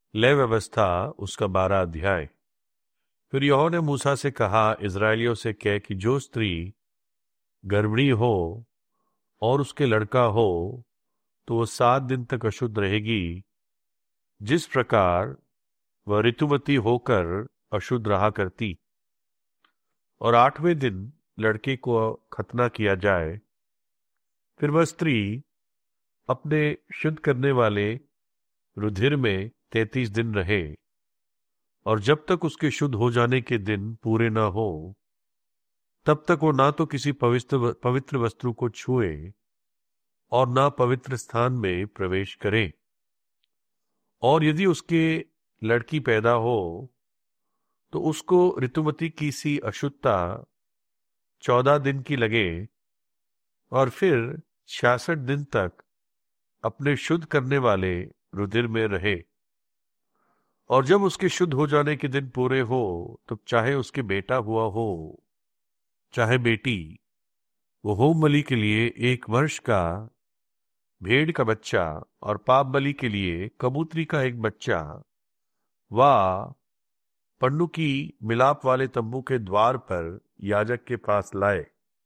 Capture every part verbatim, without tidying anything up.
लय व्यवस्था उसका बारह अध्याय। फिर यहोवा ने मूसा से कहा, इज़राइलियों से कह कि जो स्त्री गर्भिणी हो और उसके लड़का हो तो वो सात दिन तक अशुद्ध रहेगी, जिस प्रकार वह ऋतुवती होकर अशुद्ध रहा करती। और आठवें दिन लड़के को खतना किया जाए। फिर वह स्त्री अपने शुद्ध करने वाले रुधिर में तैतीस दिन रहे, और जब तक उसके शुद्ध हो जाने के दिन पूरे न हो तब तक वो ना तो किसी पवित्र पवित्र वस्त्र को छुए और ना पवित्र स्थान में प्रवेश करे। और यदि उसके लड़की पैदा हो तो उसको ऋतुमती की सी अशुद्धता चौदह दिन की लगे, और फिर छियासठ दिन तक अपने शुद्ध करने वाले रुधिर में रहे। और जब उसके शुद्ध हो जाने के दिन पूरे हो, तब चाहे उसके बेटा हुआ हो चाहे बेटी, वो होम बलि के लिए एक वर्ष का भेड़ का बच्चा और पाप बलि के लिए कबूतरी का एक बच्चा वा पन्नू की मिलाप वाले तंबू के द्वार पर याजक के पास लाए।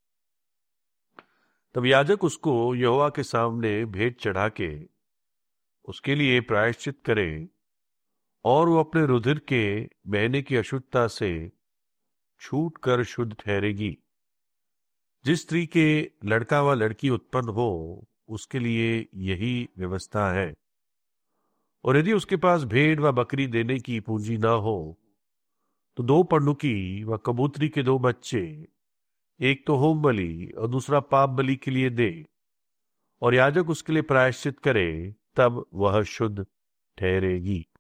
तब याजक उसको यहोवा के सामने भेंट चढ़ा के उसके लिए प्रायश्चित करे, और वो अपने रुधिर के बहने की अशुद्धता से छूट कर शुद्ध ठहरेगी। जिस स्त्री के लड़का व लड़की उत्पन्न हो उसके लिए यही व्यवस्था है। और यदि उसके पास भेड़ व बकरी देने की पूंजी ना हो तो दो पंडुकी व कबूतरी के दो बच्चे, एक तो होम बलि और दूसरा पाप बलि के लिए दे, और याजक उसके लिए प्रायश्चित करे, तब वह शुद्ध ठहरेगी।